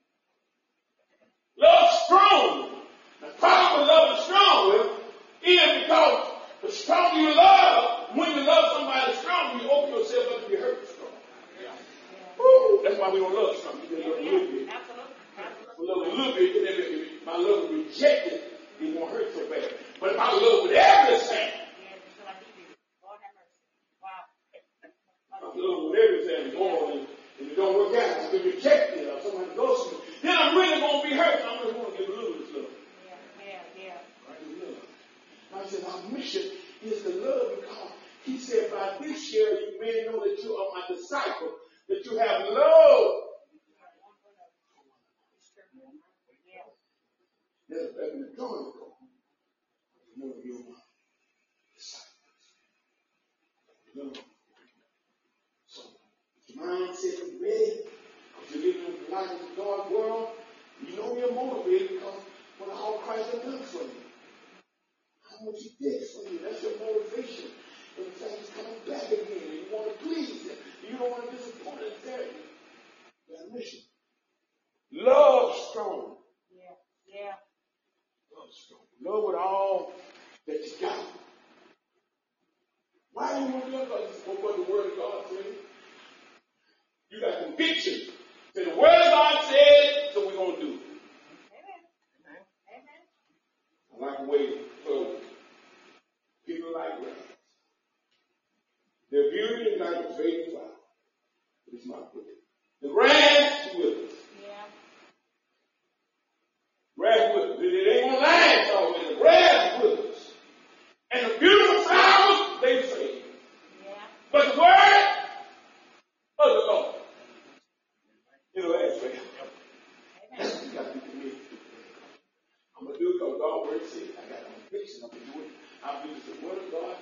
Love strong. The problem with love is strong with is because the stronger you love, when you love somebody strong, you open yourself up to be hurt strong. Woo, that's why we don't love strong. We just love a little bit. We love a little bit, and if my love is rejected, it won't hurt so bad. But if I love with everything, I love with everything, more, and if it don't work out, I've been rejected, or somebody goes to me, then I'm really going to be hurt. I'm just going to give a little bit of love. Yeah, yeah, yeah. I just love. I said, our mission is to love because He said, by this share you may know that you are my disciple, that you have love. That's better than joy. You know you're my disciples. Love. So, your mindset is ready because you're living in the light of the dark world. You know you're motivated because what all Christ has done for you. How much He did for you. That's your motivation. And the fact He's coming back again. And you want to please Him. You don't want to disappoint Him. That's a mission. Love strong. Yeah, yeah. Love strong. Love with all that you got. microwave clothes. People like grass. Their beauty is like a fading flower. It's my prayer. The grass withers. Yeah. Grass withers. It ain't gonna last always. The grass withers. And the beautiful flowers, they fade. Yeah. But the word of the Lord, it'll last forever. That's what you got to do for me. I'm going to do it because God already said I got to fix it. I'm going to do it. I'll do the word of God.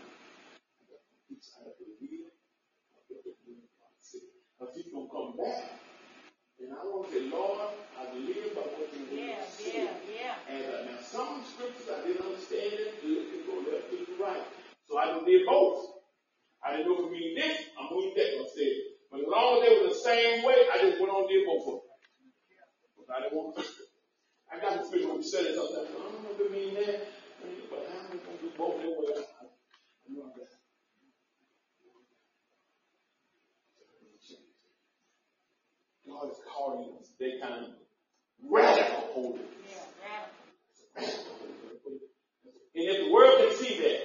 I have to reveal. I have to do what God said. Because he's going to come back. And I want to say, Lord, I believe by what you yeah, said. yeah, yeah. And uh, now some scriptures I didn't understand it. Good to go left to the right. So I did both. I didn't know if we mean this, I'm going to that one said. But as long as they were the same way, I just went on and did both of them. Because I didn't want to. I got to figure when we said it sometimes. I don't know if it mean that. But how am I going to do both that way? I know that. God is calling us that kind of radical holiness. Yeah, radical. And if the world can see that,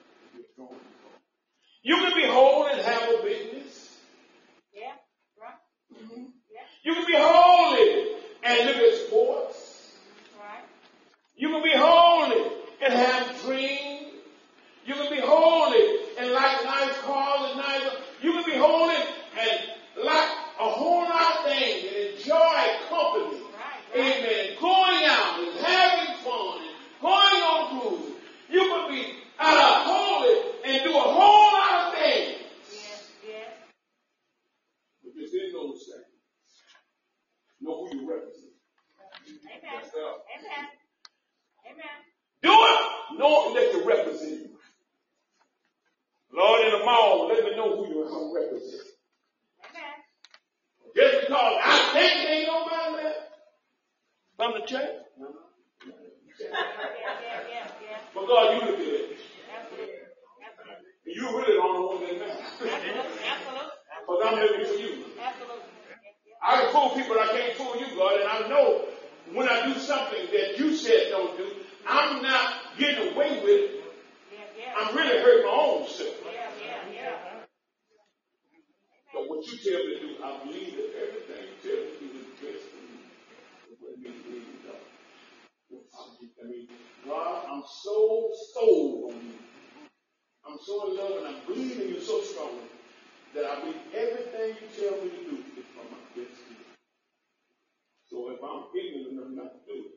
you can be whole and have a business. Yeah, right. Mm-hmm. Yeah. You can be holy and look at sports. Right. You can be holy and have dreams. You can be holy and like nice cars and nice. You can be holy and like a whole lot of things and enjoy company. Right, right. Amen. Going out and having fun and going on cruises. You can be uh, holy and do a whole lot of things. Yes, yes. But this is no mistake. Know who you represent. Amen. Amen. Amen. Do it knowing that you represent you. Lord, in the mall, let me know who you represent. Amen. Just because I think there ain't nobody there from the church. No. Yeah, yeah, yeah, yeah. But God, you look at it. Absolutely. Absolutely. And you really don't know what they matter. Absolutely. Absolutely. Because I'm living for you. Absolutely. I can fool people, but I can't fool you, God. And I know when I do something that you said don't do, I'm not getting away with it. Yeah, yeah. I'm really hurting my own self. Yeah, yeah, yeah. But what you tell me to do, I believe that everything you tell me to do is best for me. What it means to me, God. I mean, God, I'm so sold on you. I'm so in love and I believe in you so strongly that I believe everything you tell me to do is for my best good. So if I'm ignorant enough not to do it,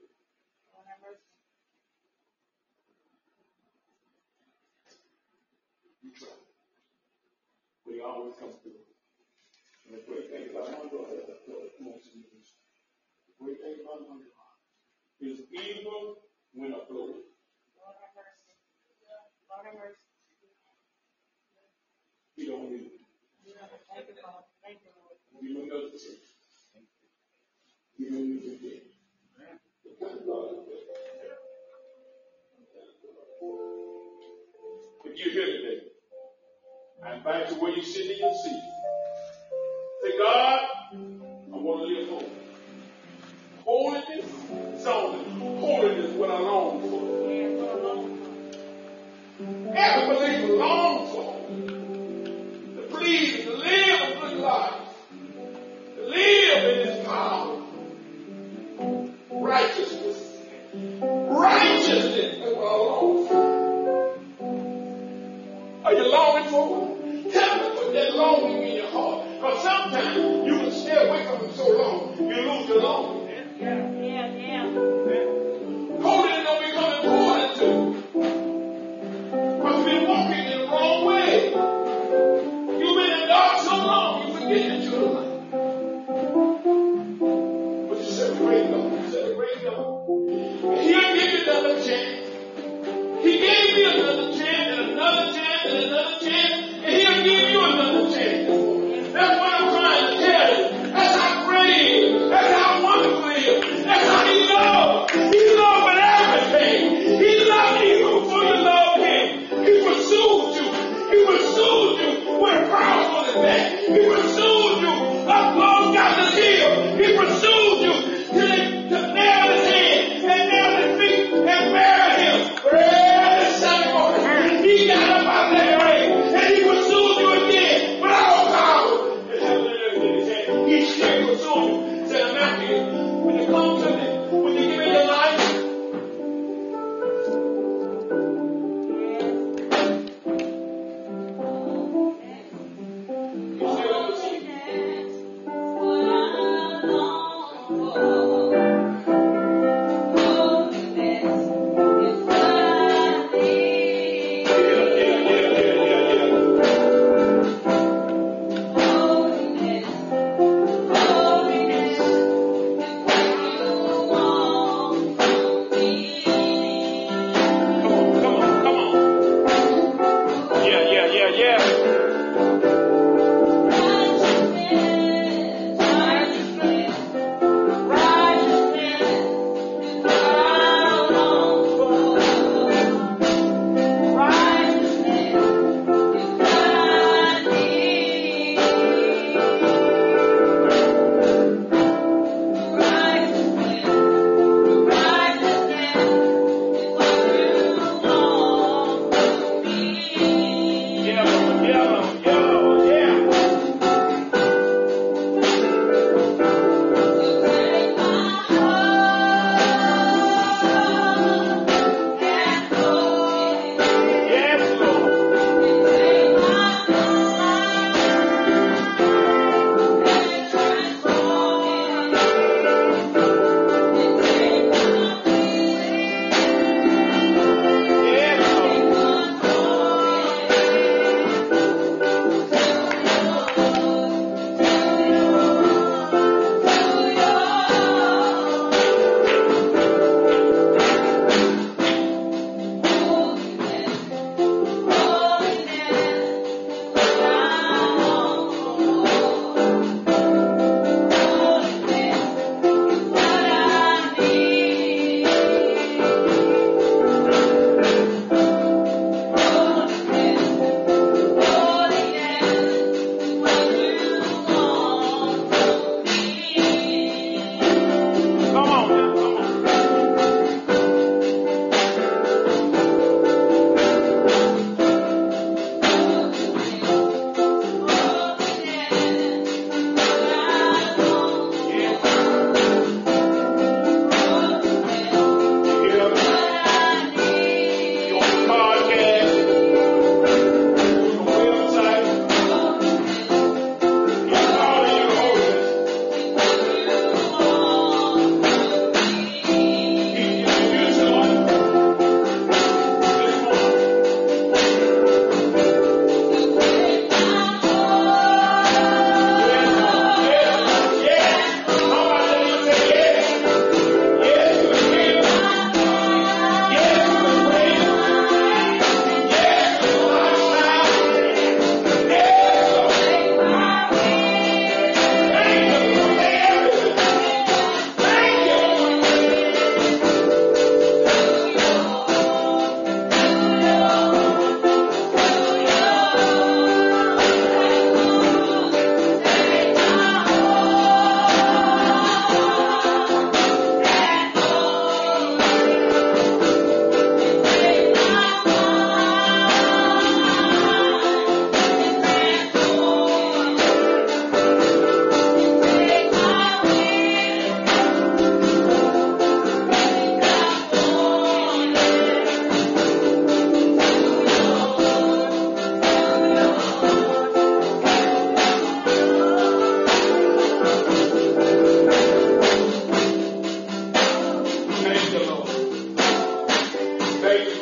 you try. But he always comes through. And the great thing about my daughter, as I told most of you, the great thing about my daughter is even when I blow it. Lord have mercy. Lord have mercy. He don't need it. Thank you, Lord. Thank you, Lord. Give him another chance. Give him a new day. What kind of God is that? If you're here today, I invite you where you sit in your seat. Say, God, I want to live holy. Holiness is only. Holiness is what I long for. Yeah, what I long for. Every believer longs for to please and to live a good life. To live in His power. Righteousness. Righteousness is what I long for. Are you longing for it? Tell me, put that longing in your heart. Because sometimes you can stay away from Him so long, you lose your longing. Yeah, yeah, yeah. Holiness don't become important to you. But you've been walking in the wrong way. You've been in the dark so long, you forget that you're alive. But you separate God. You separate God. And He'll give you another chance. He gave me another chance and another chance and another chance. And He'll give you another chance. That's what I'm trying to tell you. That's how great He is. That's how wonderful He is. That's how He loves. He loves with everything. He loved you before you loved Him. He pursued you. He pursued you with a cross on His back. He pursued you up close got the deal. He pursued you till He to nail His hands and nail His feet and bury Him.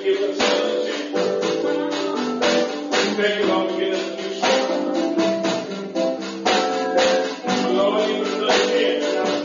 give us another chance. Thank you, Lord, for giving us a new strength. Lord, give us another chance.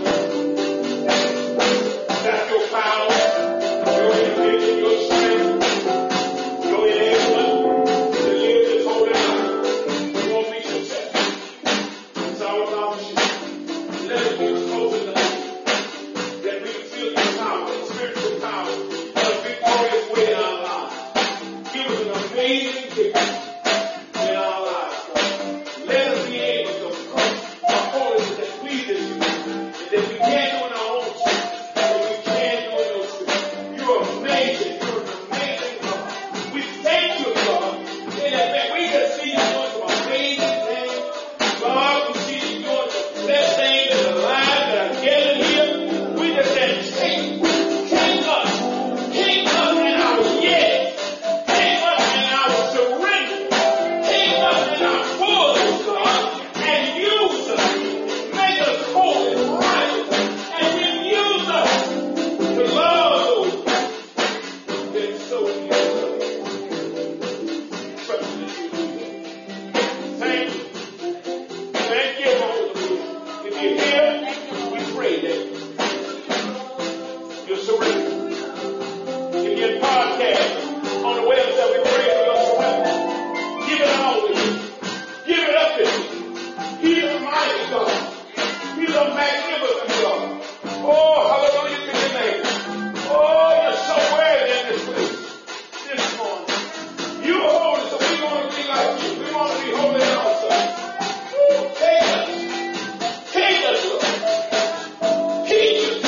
That's your power, your invitation, your strength, your enablement to live this holy life. We won't be successful. It's all about you. Let us be close enough that we can feel your power, spiritual power, in a victorious way in our lives. Give us an amazing gift in our lives, God. Let us be able to approach a holiness that pleases you, and that we can't do in our own strength, but we can do in your strength. You're amazing. You're an amazing God. We thank you, God, in that we can see you doing some amazing things. God, we see you doing some best things in the lives that are gathered here. We just said, take, take us. Take us in our yes. Take us in our surrender. Take us in our fullness, God, and use us. Make us holy, righteous, and then use us to love those that so you. Trust in you. Thank you. Thank you, Holy Spirit. If you're here, we pray that you surrender. If you're in podcast on the website, we pray for your surrender. Give it all to you. Give it up to you. He's a mighty God. He's a magnificent God. Oh, hallelujah to your name. Oh, you're so worthy in this place this morning. You're holy, so we want to be like you. We want to be holy also. Woo, take us. Take us, Lord. Teach us.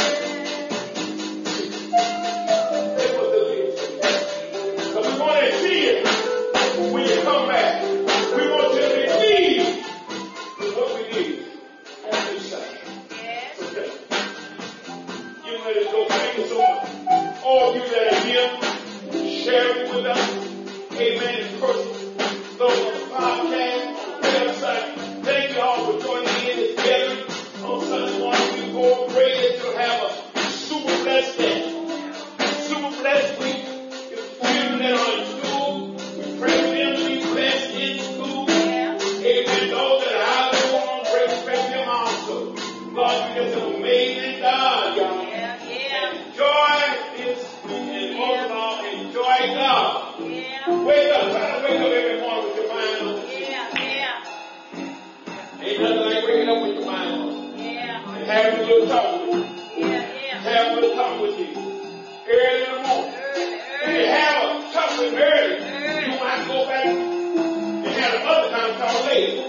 Help us to live. Because we want to see it when you come back. We want you to believe in what we need on this side. Okay. You ready to go? Thank you so much. All of you that are here, share it with us. Amen. In person. Those on the podcast, on the website. Thank you all for joining in together on Sunday morning. We go pray that you'll have a super blessed day. Super blessed week. Your children that are in school, we pray for them to be blessed in school. Amen. Those that are out of school, pray for them also. God, you're just an amazing God, y'all. Enjoy this, and most of all, enjoy God. Wake up. Try to wake up every morning with your mind on it. Ain't nothing like waking up with your mind on it. And having a little talk with you. Have a little talk with you. Early in the morning. If you have a talk with him early, you might have to go back and have another kind of talk later.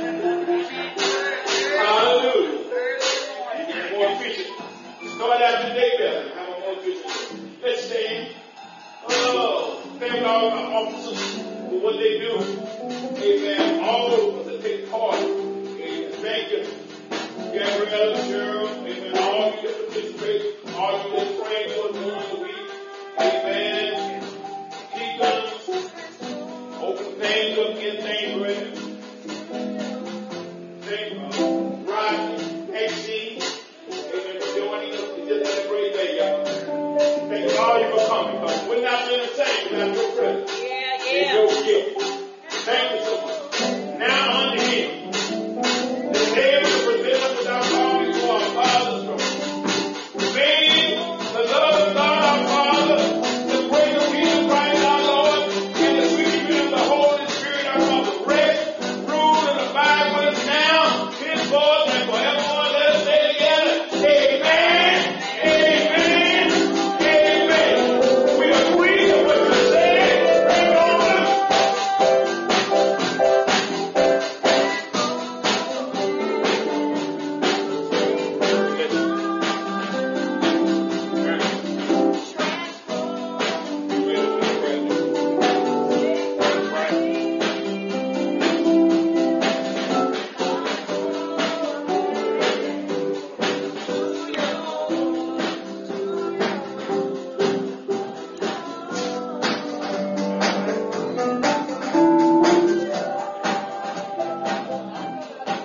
Hallelujah. You get more efficient. Start out your day better. Have a more efficient day. Let's stand. Oh, thank all our officers for what they do. Amen. All of us that take part. Amen. Thank you. Gabrielle, Cheryl, amen. All of you that participate, all of you that pray for us during the week. Amen. Keep us. Open things up, get things ready.